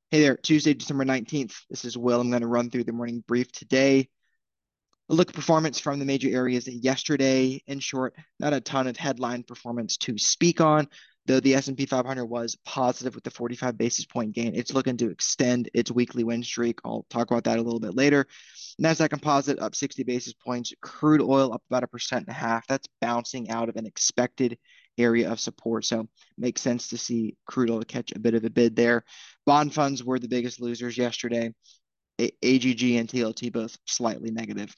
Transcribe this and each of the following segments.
Hey there, Tuesday, December 19th. This is Will. I'm going to run through the morning brief today. A look at performance from the major areas yesterday. In short, not a ton of headline performance to speak on, though the S&P 500 was positive with the 45 basis point gain. It's looking to extend its weekly win streak. I'll talk about that a little bit later. Nasdaq Composite up 60 basis points. Crude oil up about 1.5%. That's bouncing out of an expected area of support. So makes sense to see crude oil catch a bit of a bid there. Bond funds were the biggest losers yesterday. AGG and TLT both slightly negative.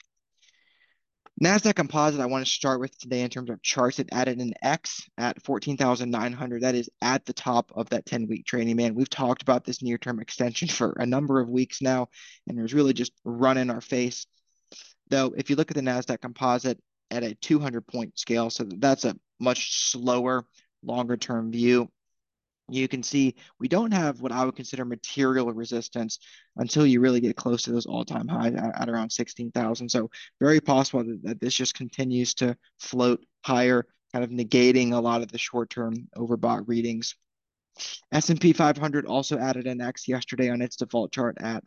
NASDAQ Composite, I want to start with today in terms of charts. It added an X at 14,900. That is at the top of that 10-week trading band. We've talked about this near-term extension for a number of weeks now, and there's really just run in our face. Though, if you look at the NASDAQ Composite at a 200-point scale, so that's a much slower, longer-term view, you can see we don't have what I would consider material resistance until you really get close to those all-time highs at around 16,000. So very possible that this just continues to float higher, kind of negating a lot of the short-term overbought readings. S&P 500 also added an X yesterday on its default chart at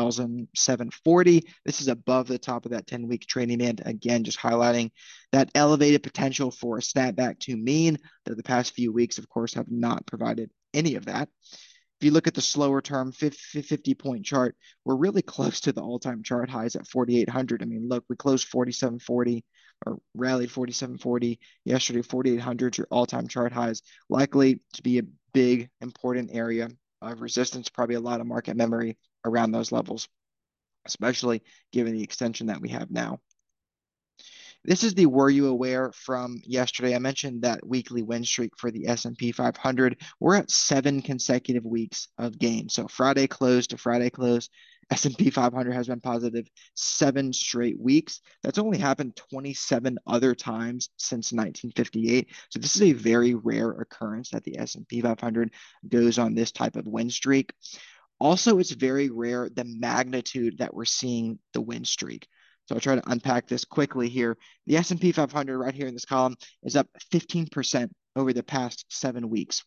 4,740. This is above the top of that 10-week trading band. Again, just highlighting that elevated potential for a snapback to mean that the past few weeks, of course, have not provided any of that. If you look at the slower term 50-point chart, we're really close to the all-time chart highs at 4,800. I mean, look, we closed 4,740 or rallied 4,740 yesterday. 4,800 your all-time chart highs, likely to be a big important area of resistance. Probably a lot of market memory around those levels, especially given the extension that we have now. This is the were you aware from yesterday. I mentioned that weekly win streak for the S&P 500. We're at 7 consecutive weeks of gain. So Friday close to Friday close, S&P 500 has been positive 7 straight weeks. That's only happened 27 other times since 1958. So this is a very rare occurrence that the S&P 500 goes on this type of win streak. Also, it's very rare the magnitude that we're seeing the win streak. So I'll try to unpack this quickly here. The S&P 500 right here in this column is up 15% over the past 7 weeks.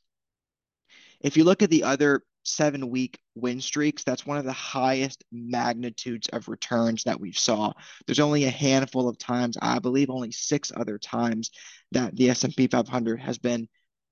If you look at the other 7 week win streaks, that's one of the highest magnitudes of returns that we've saw. There's only a handful of times, I believe only 6 other times, that the S&P 500 has been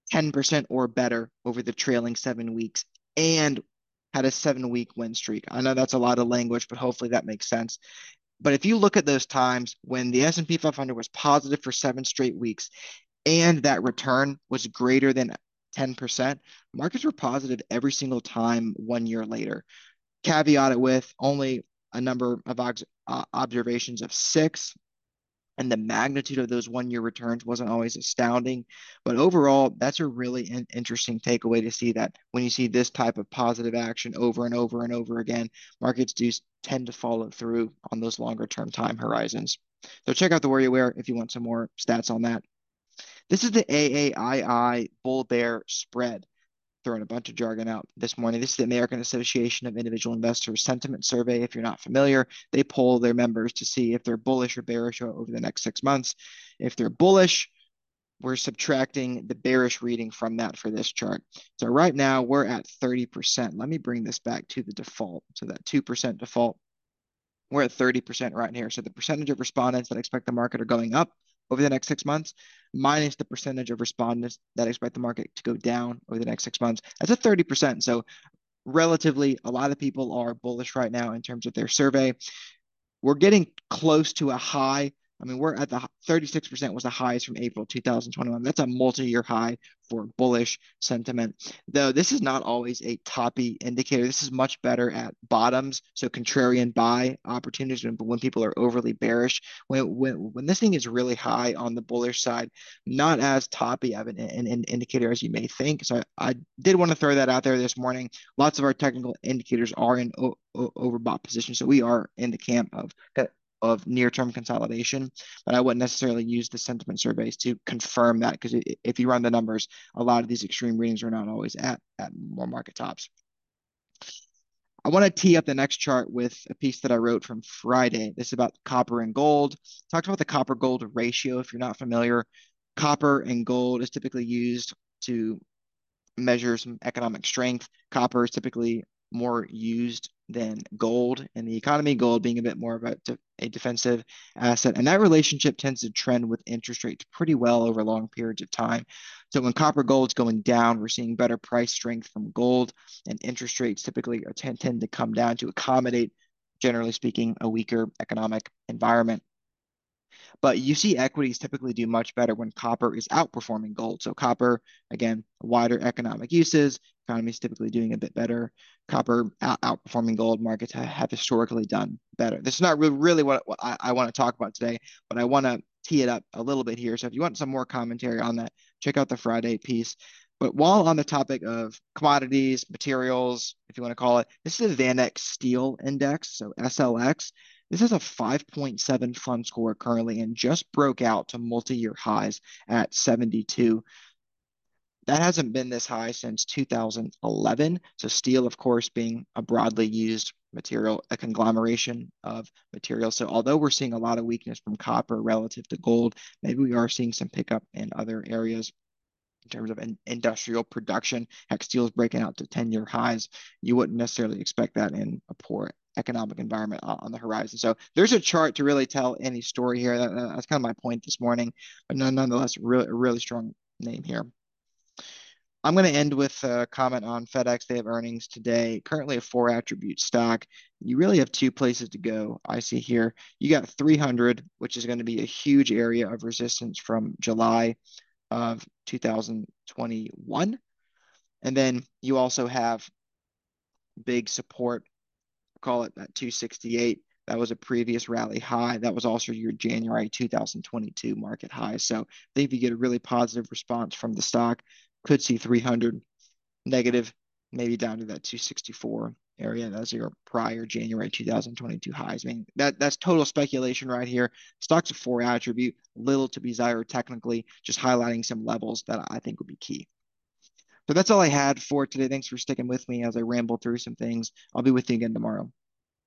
10% or better over the trailing 7 weeks and had a 7 week win streak. I know that's a lot of language, but hopefully that makes sense. But if you look at those times when the S&P 500 was positive for 7 straight weeks and that return was greater than 10%, markets were positive every single time 1 year later. Caveat it with only a number of observations of 6, and the magnitude of those 1 year returns wasn't always astounding. But overall, that's a really interesting takeaway to see that when you see this type of positive action over and over and over again, markets do tend to follow through on those longer term time horizons. So check out the Were You Aware if you want some more stats on that. This is the AAII bull bear spread. Throwing a bunch of jargon out this morning. This is the American Association of Individual Investors Sentiment Survey. If you're not familiar, they poll their members to see if they're bullish or bearish over the next 6 months. If they're bullish, we're subtracting the bearish reading from that for this chart. So right now we're at 30%. Let me bring this back to the default. So that 2% default, we're at 30% right here. So the percentage of respondents that expect the market are going up over the next 6 months, minus the percentage of respondents that expect the market to go down over the next 6 months. That's a 30%. So relatively, a lot of people are bullish right now in terms of their survey. We're getting close to a high. I mean, we're at the 36% was the highest from April 2021. That's a multi-year high for bullish sentiment. Though this is not always a toppy indicator. This is much better at bottoms, so contrarian buy opportunities when people are overly bearish. When this thing is really high on the bullish side, not as toppy of an indicator as you may think. So I did want to throw that out there this morning. Lots of our technical indicators are in overbought position, so we are in the camp of near-term consolidation, but I wouldn't necessarily use the sentiment surveys to confirm that, because if you run the numbers, a lot of these extreme readings are not always at more market tops. I want to tee up the next chart with a piece that I wrote from Friday. This is about copper and gold. Talked about the copper gold ratio. If you're not familiar, copper and gold is typically used to measure some economic strength. Copper is typically more used than gold in the economy, gold being a bit more of a defensive asset. And that relationship tends to trend with interest rates pretty well over long periods of time. So when copper gold's going down, we're seeing better price strength from gold, and interest rates typically tend to come down to accommodate, generally speaking, a weaker economic environment. But you see equities typically do much better when copper is outperforming gold. So copper, again, wider economic uses, economy is typically doing a bit better. Copper outperforming gold, markets have historically done better. This is not really what I want to talk about today, but I want to tee it up a little bit here. So if you want some more commentary on that, check out the Friday piece. But while on the topic of commodities, materials, if you want to call it, this is the VanEck Steel Index, so SLX. This is a 5.7 fund score currently and just broke out to multi-year highs at 72. That hasn't been this high since 2011. So steel, of course, being a broadly used material, a conglomeration of materials. So although we're seeing a lot of weakness from copper relative to gold, maybe we are seeing some pickup in other areas in terms of industrial production. Heck, steel is breaking out to 10-year highs. You wouldn't necessarily expect that in a poor economic environment on the horizon. So there's a chart to really tell any story here. That's kind of my point this morning, but nonetheless, really strong name here. I'm going to end with a comment on FedEx. They have earnings today, currently a four attribute stock. You really have two places to go. I see here you got 300, which is going to be a huge area of resistance from July of 2021. And then you also have big support, call it that 268. That was a previous rally high. That was also your January 2022 market high. So I think if you get a really positive response from the stock, could see 300 negative, maybe down to that 264 area. That's your prior January 2022 highs. I mean, that's total speculation right here. Stock's a four attribute, little to be desired technically, just highlighting some levels that I think would be key. So that's all I had for today. Thanks for sticking with me as I ramble through some things. I'll be with you again tomorrow.